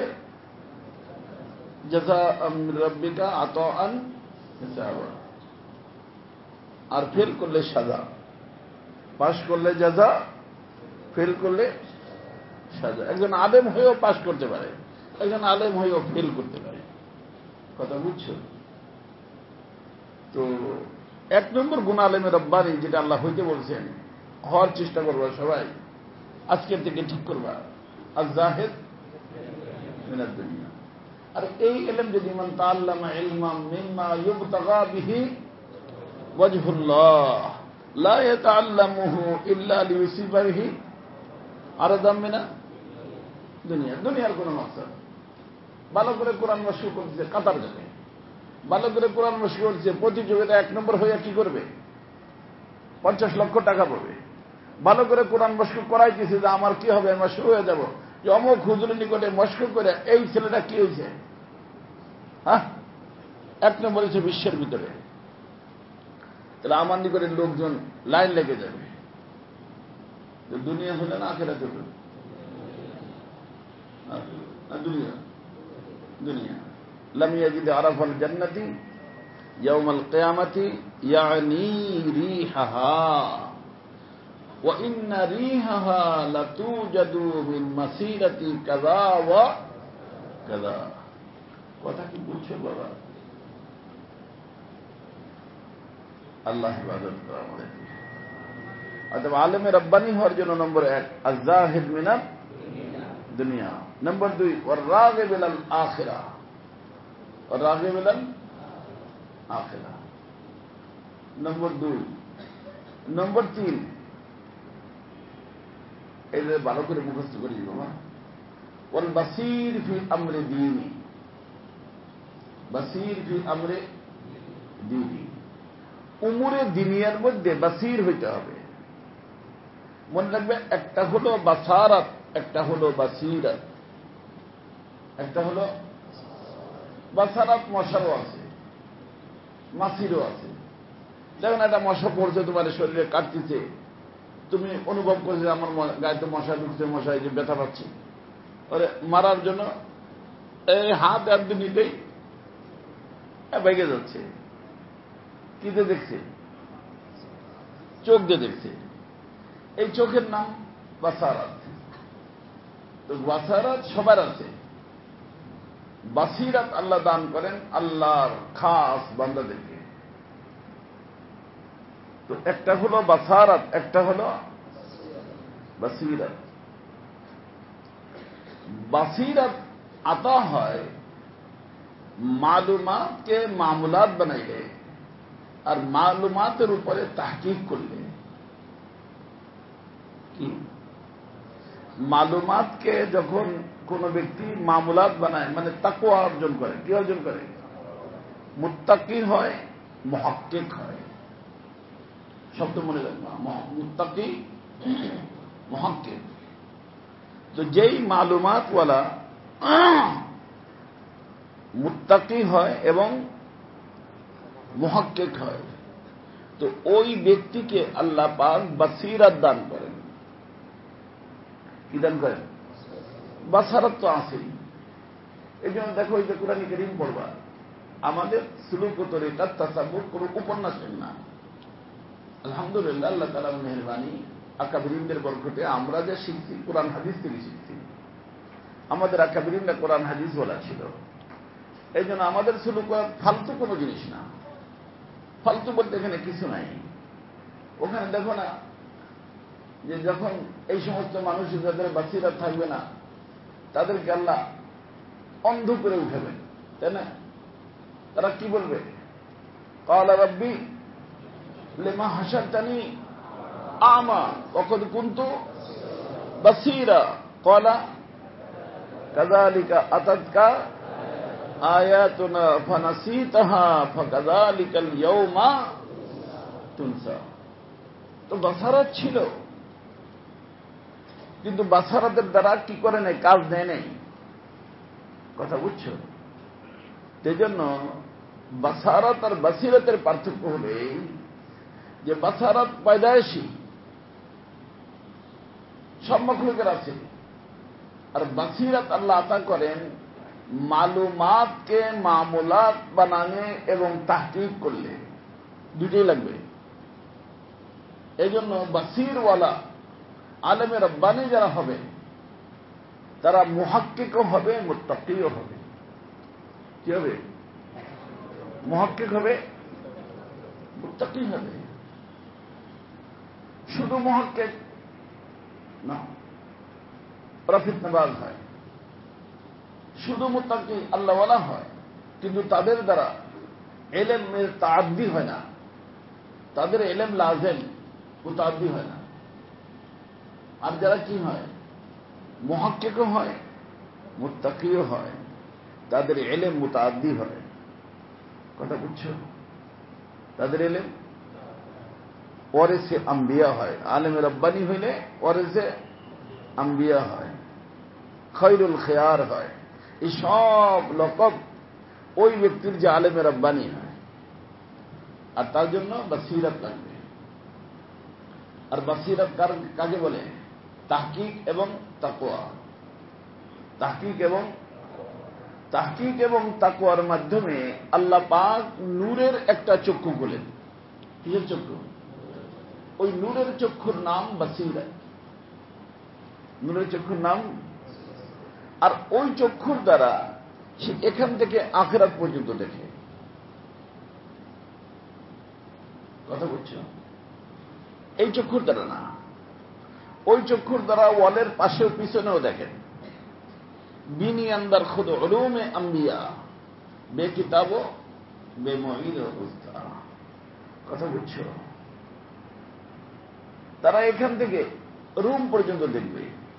জাযাআ মিন রাব্বিকা আতাআন হিসাবা, আর ফেল করলে সাজা। পাস করলে জাযা, ফেল করলে সাজা। একজন আলেম হয়েও পাস করতে পারে, একজন আলেম হয়েও ফেল করতে পারে। কথা বুঝছো? তো এক নম্বর গুণ আলেমের রব্বানি, যেটা আল্লাহ হইতে বলছেন, হওয়ার চেষ্টা করবা সবাই, আজকের থেকে ঠিক করবা, আয-যাহিদ মিনাদ দুনিয়া। আর এই ইলম যদি মান তাআল্লামা ইলমান মিম্মা ইউবতাগা বিহি ওয়াজহুল্লাহ লা ইয়াতাআল্লামুহু ইল্লা লিইউসিবা বিহি আরাদাম মিনাদ দুনিয়া। দুনিয়ার কোন মাকসাদ, ভালো করে কোরআন মশক করছে কাতার যাবে, ভালো করে কোরআন মশক করছে প্রতিযোগিতা এক নম্বর হয়ে কি করবে, পঞ্চাশ লক্ষ টাকা পাবে। ভালো করে কোরআন মশক করাইতেছে যে আমার কি হবে, মশক হয়ে যাব, যে অমুক হুজুরের নিকটে মশক করে এই ছেলেটা কি হয়েছে, হ্যাঁ এক নম্বর হচ্ছে বিশ্বের ভিতরে। তাহলে আমার নিকটে লোকজন লাইন লেগে যাবে। দুনিয়া হলে না আখিরাত হলো, দুনিয়া দুনিয়া লাম ইয়াজিদ আরাফাল জান্নাতি ইয়াউমাল কিয়ামাতি ইয়ানি রিহাহা ওয়া ইন্না রিহাহা লাতুজাদু মিন মাসিরাতি কাযা ওয়া কাযা। কথা কি বুঝছো বাবা? আল্লাহ ইবাদত করা আমাদের। অতএব আলেমে রব্বানি হওয়ার জন্য নম্বর এক আয-যাহিদ মিনাদ দুনিয়া, নম্বর দুই ওয়ার রাগিব ইলাল আখিরা, ওয়ার রাগিব ইলাল আখিরা। নম্বর দুই। নম্বর তিন, এদের ভালো করে মুখস্থ করি বাবা। ওয়াল বাসীর ফি আমরে দীনি, বাসীর ফি আমরে দীনি, উমুরে দিনিয়ার মধ্যে বাসীর হইতে হবে। মনে রাখবে, একটা হলো বাসারাত, একটা হলো বাসীরাত। একটা হলো বাসারাত, মশারও আছে, মাসিরও আছে। যখন একটা মশা পড়ছে তোমার শরীরে, কাটতেছে, তুমি অনুভব করছো আমার গায়ে তো মশা ঢুকছে, মশায় যে ব্যথা পাচ্ছে, ওরে মারার জন্য এই হাত একদিন নিতেই বেগে যাচ্ছে। কি দিয়ে দেখছে? চোখ দিয়ে দেখছে। এই চোখের নাম বাসারাত। তো বাসারাত সবার আছে, বাসিরাত আল্লাহ দান করেন আল্লাহর খাস বান্দাদেরকে। তো একটা হলো বাসারাত, একটা হলো বাসিরাত। বাসিরাত আতা হয় মালুমাতকে মামুলাত বানাইলে আর মালুমাতের উপরে তাহকিক করলে। কি মালুমাতকে যখন কোন ব্যক্তি মামুলাত বানায়, মানে তাকওয়া অর্জন করে, কি অর্জন করে? মুত্তাকি হয়, মুহাক্কিক হয়। শব্দ মনে রাখবা, মুত্তাকি, মুহাক্কিক। তো যেই মালুমাত ওয়ালা মুত্তাকি হয় এবং মুহাক্কিক হয়, তো ওই ব্যক্তিকে আল্লাহ পাক বাসীরাত দান করেন। কি দান করেন? বাসারাত তো আছেই। এই জন্য দেখো, এই যে কোরআন কারীম পড়বা, আমাদের সুলুক ও তরিকাত তাসাব্বুর কোন উপন্যাসের না। আলহামদুলিল্লাহ, আল্লাহ তাআলার মেহেরবানি, আকাবিরিনদের বরকতে আমরা যে শিখছি কোরআন হাদিস থেকে শিখছি। আমাদের আকাবিরিনরা কোরআন হাদিস বলা ছিল। এই জন্য আমাদের সুলুক ফালতু কোনো জিনিস না। ফালতু বলতে এখানে কিছু নাই। ওখানে দেখো না যে যখন এই সমস্ত মানুষ যাদের বাসীরাত থাকবে না, তাদেরকে আল্লাহ অন্ধ করে উঠাবেন, তাই না? তারা কি বলবে? ক্বালা রাব্বি লিমা হাশারতানি আমা ওয়া ক্বাদ কুনতু বাসীরা ক্বালা কাযালিকা আতাতকা আয়াতুনা ফানাসিতাহা ফাকাযালিকাল ইয়াওমা তুনসা। তো বাসারাত ছিল, কিন্তু বাসারাতের দ্বারা কি করে নাই? কাজ নেয় নাই। কথা বুঝছো? সেই জন্য বাসারাত আর বাসিরাতের পার্থক্য হলে যে বাসারাত পয়দায়েশী, সব মাখলুকের আছে, আর বাসিরাত আল্লাহ আতা করেন মালুমাতকে মামুলাত বানানে এবং তাহকিক করলে। দুটোই লাগবে। এই জন্য বাসিরওয়ালা আলেমে রব্বানি যারা হবে, তারা মুহাক্কিকও হবে, মুত্তাকিও হবে। কি হবে? মুহাক্কিক হবে, মুত্তাকি হবে। শুধু মুহাক্কিক না, ওরা ফিতনাবাজ হয়। শুধু মুত্তাকি আল্লাহওয়ালা হয়, কিন্তু তাদের দ্বারা ইলমের তাআদ্দি হয় না। তাদের ইলম লাযিম, মুতাআদ্দি হয় না। আর যারা কি হয়? মুহাক্কিকও হয়, মুত্তাকিও হয়, তাদের ইলম মুতাআদ্দি হয়। কথা বুঝছো? তাদের ইলম ওয়ারিসে আম্বিয়া হয়। আলেমে রব্বানি হইলে ওয়ারিসে আম্বিয়া হয়, খৈরুল খিয়ার হয়। এই সব লকব ওই ব্যক্তির যে আলেমে রব্বানি হয়। আর তার জন্য বাসীরাত লাগবে। আর বাসীরাত কাকে বলে? তাহকিক এবং তাকওয়া। তাহকিক এবং তাহকিক এবং তাকওয়ার মাধ্যমে আল্লাহ পাক নূরের একটা চক্ষু খোলেন। কিসের চক্ষু? ওই নূরের চক্ষুর নাম বাসীরাত। নূরের চক্ষুর নাম। আর ওই চক্ষুর দ্বারা সে এখান থেকে আখিরাত পর্যন্ত দেখে। কথা বলছো? এই চক্ষুর দ্বারা না, ওই চক্ষুর দ্বারা ওয়ালের পাশেও পিছনেও দেখেন। বিনি আন্দার খুদ উলুমে আম্বিয়া বে কিতাবো বেমহির অবস্থা। কথা বুঝছো? তারা এখান থেকে রুম পর্যন্ত দেখবে,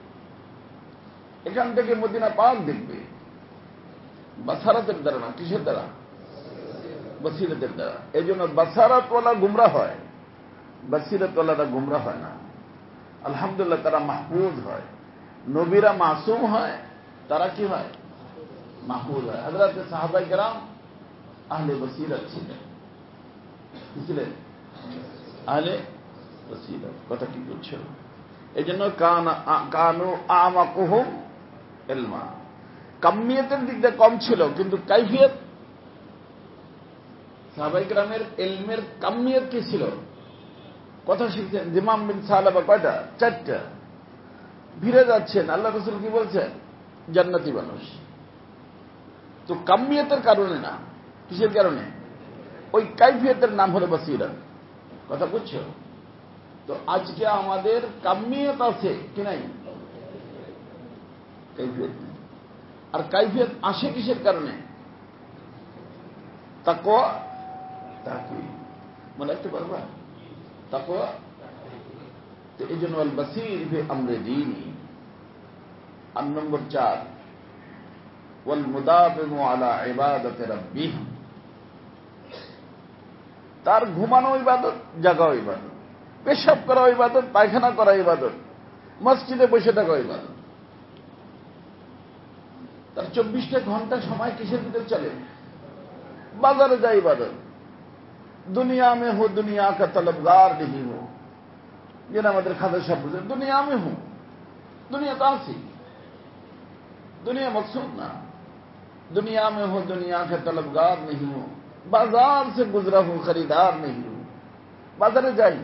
এখান থেকে মদিনা পাক দেখবে, বাসারাতের দ্বারা না, কিসের দ্বারা? বসিরতের দ্বারা। এই জন্য বাসারাতওয়ালা গুমরা হয়, বসিরতওয়ালারা গুমরা হয় না। আলহামদুলিল্লাহ, তারা মাহফুজ হয়। নবীরা মাসুম হয়, তারা কি হয়? মাহফুজ হয়। হযরত সাহাবায়ে কেরাম আহলে বসিরত ছিলেন। কি ছিলেন? আহলে বসিরত। কথা কি বলছো? এই জন্য কানু আমাকুহুম ইলমা। কামিয়াতের দিক দিয়ে কম ছিল, কিন্তু কাইফিয়ত, সাহাবায়ে কেরামের ইলমের কামিয়ত কি ছিল? কথা শিখছেন। ইমাম বিন সালাবা কয়টা? চারটা। ভিড়ে যাচ্ছেন, আল্লাহ রাসূল কি বলছেন? জান্নাতি মানুষ। তো কামিয়তের কারণে না, কিসের কারণে? ওই কাইফিয়তের নাম হলো বসিরত। কথা বুঝছো? তো আজকে আমাদের কামিয়ত আছে কি নাই? কাইফিয়ত নেই। আর কাইফিয়ত আসে কিসের কারণে? তাকওয়া, তাকওয়া। মনে রাখতে পারবা? তাকওয়া। তো এই জন্য আল বসীর ফি আমরি দীনি। আর নম্বর চার, ওয়াল মুদাবিমু আলা ইবাদাতি রাব্বিহ। তার ঘুমানো ইবাদত, জাগাও ইবাদত, পেশাব করা ইবাদত, পায়খানা করা ইবাদত, মসজিদে বসে থাকা ইবাদত। তার চব্বিশটা ঘন্টা সময় কিসের ভিতরে চলে? বাজারে যায় ইবাদত। দুনিয়া মে হো দুনিয়া কা তলবগার नहीं हो। যেন আমাদের খাদা সাহেব বলছেন, দুনিয়া মে হো, দুনিয়া তো আছি, দুনিয়া মকসুদ না। दुनिया में हो दुनिया के तलबगार नहीं हो, बाजार से गुजरा हूं खरीदार नहीं हो। বাজারে যাই,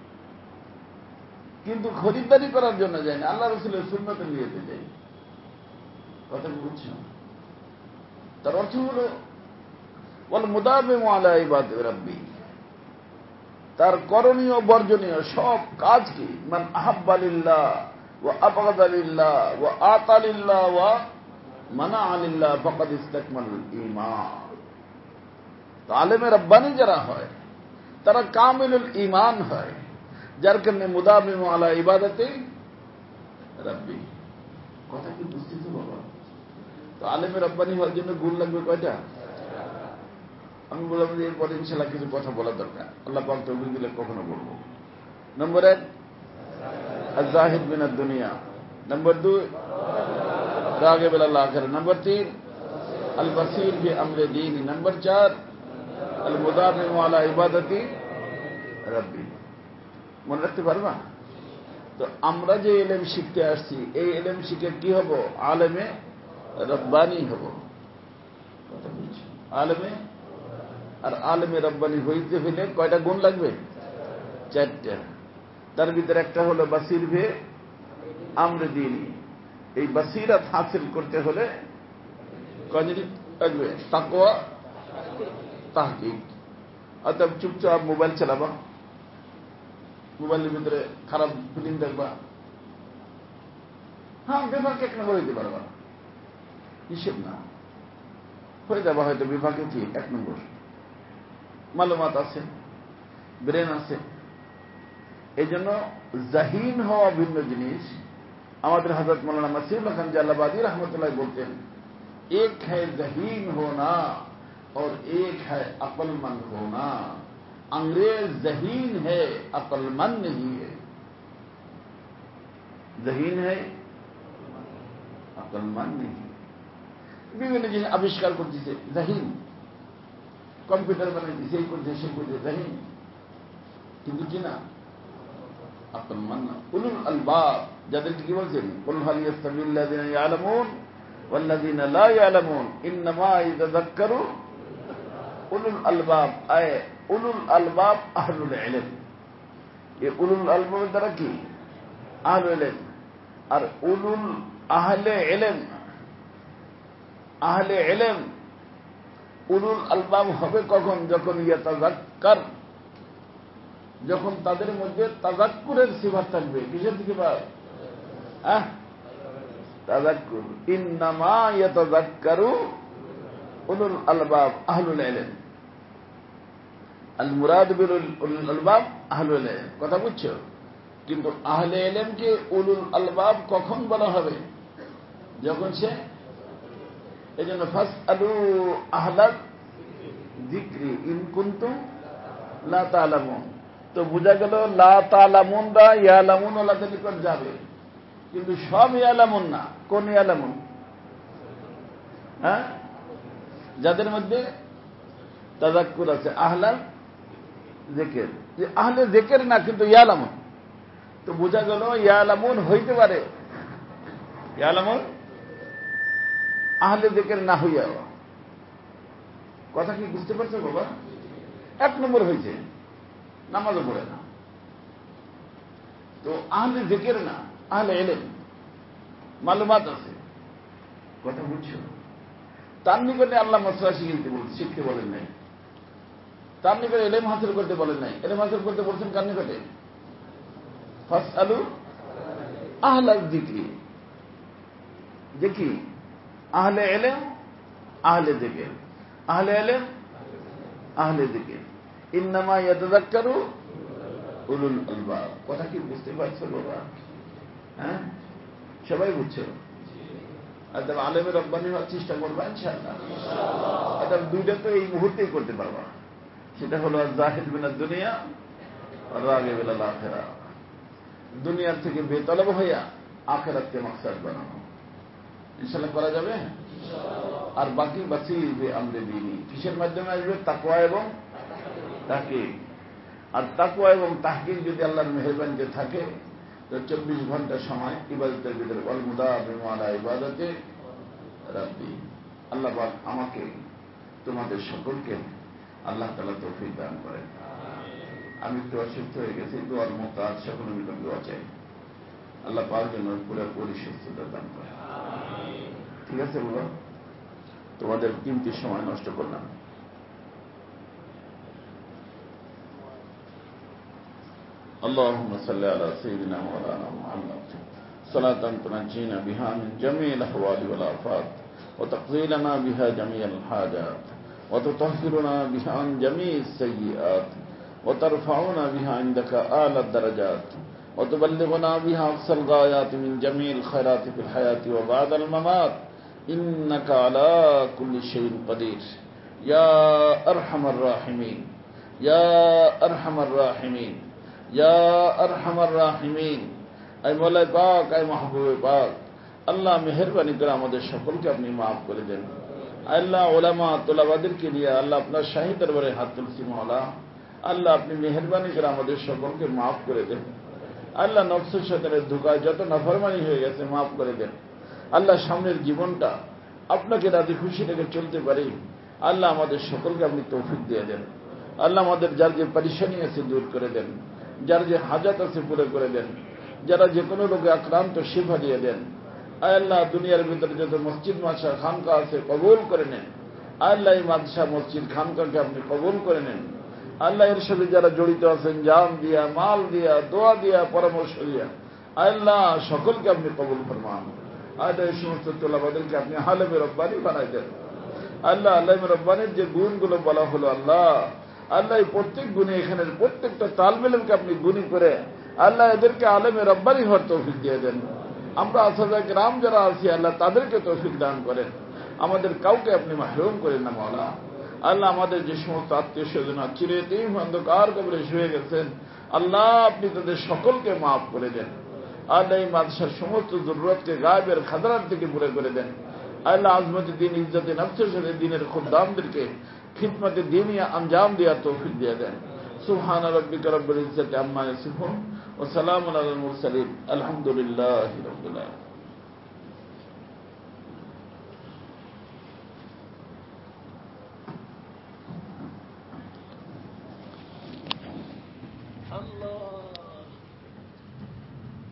কিন্তু খরিদারি করার জন্য যাই না, আল্লাহ রাসূলের সুন্নতে নিয়েতে যাই। কথা বুঝছো? তার অর্থ হল ওয়াল মুদাবিমু আলা ইবাদি রাব্বি। তার করণীয় বর্জনীয় সব কাজ কি? মান আহাব্বা লিল্লাহ ওয়া আবগাদা লিল্লাহ ওয়া আতা লিল্লাহ ওয়া মানা আলিল্লাহ ফাকাদ ইসতাকমালুল ঈমান। তো আলেমে রব্বানি যারা হয় তারা কামিলুল ঈমান হয়, যার কারণে মুদাবিমু আলা ইবাদাতি রাব্বি। কথা কি বুঝতেছো বাবা? তো আলেমে রব্বানি হওয়ার জন্য গুণ লাগবে কয়টা? আমি বললাম যে এরপরে ইনশাআল্লাহ কিছু কথা বলা দরকার, আল্লাহ পাক তৌফিক দিলে কখনো বলবো। নম্বর এক, আয-যাহিদ মিনাদ দুনিয়া। নম্বর দুই, রাগিব ইলাল আখিরাহ। নম্বর তিন, আল বসীর ফি আমরি দীনি। নম্বর চার, আল মুদাবিমু আলা ইবাদাতি রাব্বি। মনে রাখতে পারবা? তো আমরা যে ইলম শিখতে আসছি, এই ইলম শিখে কি হব? আলেমে রব্বানি হব। কথা বুঝছো? আলেমে, আর আলেমে রব্বানি হইতে হইলে কয়টা গুণ লাগবে? চারটা। তার ভিতরে একটা হলো বসীর ফি আমরি দীনি। এই বসিরত হাসিল করতে হলে কয় জিনিস লাগবে? তাকওয়া, তাহকিক। অতএব চুপচাপ মোবাইল চালাবা, মোবাইলের ভিতরে খারাপ ফিল্ম দেখবা, হ্যাঁ বিভাগ এক নম্বর হইতে পারবা, হিসেব না হয়ে যাবা হয়তো বিভাগে কি এক নম্বর। মালুমাত আছে, ব্রেন আছে। এই জন্য জাহিন হওয়া ভিন্ন জিনিস। আমাদের হযরত মৌলানা মাসিউল্লাহ খান জালালাবাদী रहमतुल्लाह बोलते हैं, एक है जहीन होना और एक है अक्लमंद होना। अंग्रेज जहीन है, अक्लमंद नहीं है। जहीन है, अक्लमंद नहीं। বিভিন্ন জিনিস আবিষ্কার করতেছে, জহিন। কম্পিউটার বানাইতেছে, এই করছে, সে করছে, জহিন। কিন্তু কি না? আকলমন্দ না। উলুল আলবাব, যাদেরকে কি বলছেন? কুল হাল ইয়াস্তাবিল লাযিনা ইয়ালামুন ওয়াল লাযিনা লা ইয়ালামুন ইন্নামা ইয়াতাযাক্কারু উলুল আলবাব। আয় উলুল আলবাব আহলুল ইলম। এই উলুল আলবাবের দ্বারা কি? আহলুল ইলম। আর উলুল আহলে ইলম, আহলে ইলম উলুল আলবাব হবে কখন? যখন ইয়াতাযাক্কার, যখন তাদের মধ্যে তাযাক্কুরের সিফাত থাকবে। কিসের সিফাত? হ্যাঁ, তাযাক্কুর। ইন্নামা ইয়াতাযাক্কারু উলুল আলবাব আহলুল ইলম। আল মুরাদ বিল উলুল আলবাব আহলুল ইলম, কথা বুঝছো? কিন্তু আহলে ইলমকে উলুল আলবাব কখন বলা হবে? যখন সে, এই জন্য ফাসআলু আহলাল যিকরি ইন কুনতুম লা তা'লামুন। তো বোঝা গেল লা তা'লামুন বা ইয়ালামুন ওলাদের নিকট যাবে, কিন্তু সব ইয়ালামুন না। কোন ইয়ালামুন? হ্যাঁ, যাদের মধ্যে তাযাক্কুর আছে, আহলাল যিকর। যে আহলে যিকর না, কিন্তু ইয়ালামুন। তো বোঝা গেল ইয়ালামুন হইতে পারে, ইয়ালামুন আহলে যিকর না হইয়া। কথা কি বুঝতে পারছো বাবা? এক নম্বর হয়েছে নামাজও পড়ে না, তো আহলে যিকর না, আহলে ইলম, মালুমাত আছে, কথা বুঝছো? তার নিকটে আল্লাহ মাসলা শিখতে বলছে, শিখতে বলেন নাই। তার নিকটে ইলম হাসিল করতে বলেন নাই। ইলম হাসিল করতে বলছেন কার নিকটে? ফাসআলু আহলাল যিকরি। যে কি? আহলে ইলম, আহলে যিকর, আহলে ইলম, আহলে যিকর। ইন্নামা ইয়াতাযাক্কারু উলুল আলবাব। কথা কি বুঝতে পারছো বাবা? হ্যাঁ, সবাই বুঝছো? একদম আলেমের রব্বানি হওয়ার চেষ্টা করবা ইনশাআল্লাহ। এটা দুইটা তো এই মুহূর্তেই করতে পারবা। সেটা হলো জাহিদ মিনাদ দুনিয়া আর রাগিব ইলাল আখিরা। দুনিয়ার থেকে বেতলব হইয়া আখিরাতকে মাকসাদ বানানো ইনশাআল্লাহ করা যাবে। আর বাকি বাকি যে আমরে দিনী কিসের মাধ্যমে আসবে? তাকওয়া এবং তাহকিক। আর তাকওয়া এবং তাহকিক যদি আল্লাহর মেহেরবানিতে থাকে, তো চব্বিশ ঘন্টা সময় ইবাদতের ভিতরে ওয়াল মুদাবিমু আলা ইবাদাতি রাব্বি। আল্লাহ পাক আমাকে তোমাদের সকলকে আল্লাহ তাআলা তৌফিক দান করেন। আমি একটু অসুস্থ হয়ে গেছি, দোয়ার মতো আজ সকলের নিকট দোয়া চাই, আল্লাহ পাক যেন পুরোপুরি সুস্থতা দান করেন। ঠিক আছে বলো, তোমাদের কিমতি সময় নষ্ট করলাম। اللهم صل على سيدنا مولانا محمد صلاة تنجينا بها من جميع الأحوال والآفات وتقضي لنا بها جميع الحاجات وتطهرنا بها عن جميع السيئات وترفعنا بها عندك أعلى الدرجات وتبلغنا بها أقصى الغايات من جميع الخيرات في الحياة وبعد الممات إنك على كل شيء قدير يا أرحم الراحمين يا أرحم الراحمين ইয়া আরহামার রাহিমিন। আই মওলা পাক, আই মাহবুবে পাক, আল্লাহ মেহেরবানি করে আমাদের সকলকে আপনি মাফ করে দেন। আল্লাহ ওলামা তোলাবাদেরকে নিয়ে আল্লাহ আপনার শাহী দরবারে হাত তুলছি মওলা। আল্লাহ আপনি মেহেরবানি করে আমাদের সকলকে মাফ করে দেন। আল্লাহ নফসের শয়তানের ধোঁকায় যত নাফরমানি হয়ে গেছে মাফ করে দেন। আল্লাহ সামনের জীবনটা আপনাকে রাজি খুশি রেখে চলতে পারি। আল্লাহ আমাদের সকলকে আপনি তৌফিক দিয়ে দেন। আল্লাহ আমাদের যার যে পরেশানি আছে দূর করে দেন, যার যে হাজাত আছে পুরো করে দেন, যারা যে কোনো রোগে আক্রান্ত শিফা দিয়ে দেন। আয় আল্লাহ দুনিয়ার ভিতরে যত মসজিদ মাদ্রাসা খানকা আছে কবুল করে নেন। আল্লাহ এই মাদ্রাসা মসজিদ খানকাকে আপনি কবুল করে নেন। আল্লাহ এর সাথে যারা জড়িত আছেন জান দিয়া, মাল দিয়া, দোয়া দিয়া, পরামর্শ দিয়া, আল্লাহ সকলকে আপনি কবুল ফরমান। আল্লাহ এই সমস্ত তোলাবাদেরকে আপনি আলেমে রব্বানি বানাই দেন। আল্লাহ আলেমে রব্বানির যে গুণগুলো বলা হলো, আল্লাহ আল্লাহ এই প্রত্যেক গুণে এখানের প্রত্যেকটা তালমেলকে আপনি গুণী করে আল্লাহ এদেরকে আলেমে রব্বানি হওয়ার তৌফিক দিয়ে দেন। আমরা আসাদা গ্রাম যারা আছি আল্লাহ তাদেরকে তৌফিক দান করেন। আমাদের কাউকে আপনি মাহরুম করেন না মাওলা। আল্লাহ আমাদের যে সমস্ত আত্মীয় স্বজন চিরদিন অন্ধকার কবরে শুয়ে গেছেন, আল্লাহ আপনি তাদের সকলকে মাফ করে দেন। আল্লাহ এই মাদ্রাসার সমস্ত জরুরতকে গায়েবের খাদারার থেকে পুরে করে দেন। আল্লাহ আজমতি দিন ইজ্জতে নফসের সাথে দিনের খুদ্দামদেরকে খিদমতে দিনিয়া আঞ্জাম দেওয়ার তৌফিক দিয়ে দেন। সুবহান রাব্বিকা রব্বিল ইজ্জাতি আম্মা ইয়াসিফুন ওয়া সালামুন আলাল মুরসালিন আলহামদুলিল্লাহি রাব্বিল আলামিন।